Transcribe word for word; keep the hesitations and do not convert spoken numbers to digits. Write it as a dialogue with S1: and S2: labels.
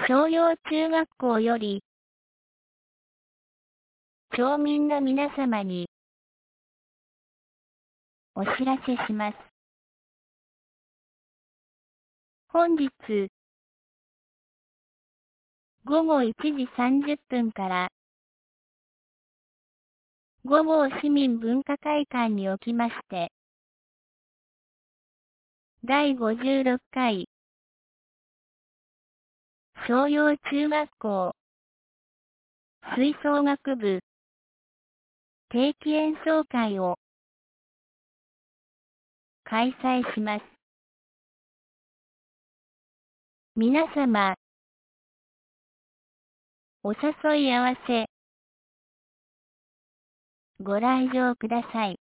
S1: 商業中学校より、町民の皆様に、お知らせします。本日、ごごいちじさんじゅっぷんから、ごごう市民文化会館におきまして、だいごじゅうろっかい、商業中学校、吹奏楽部、定期演奏会を、開催します。皆様、お誘い合わせ、ご来場ください。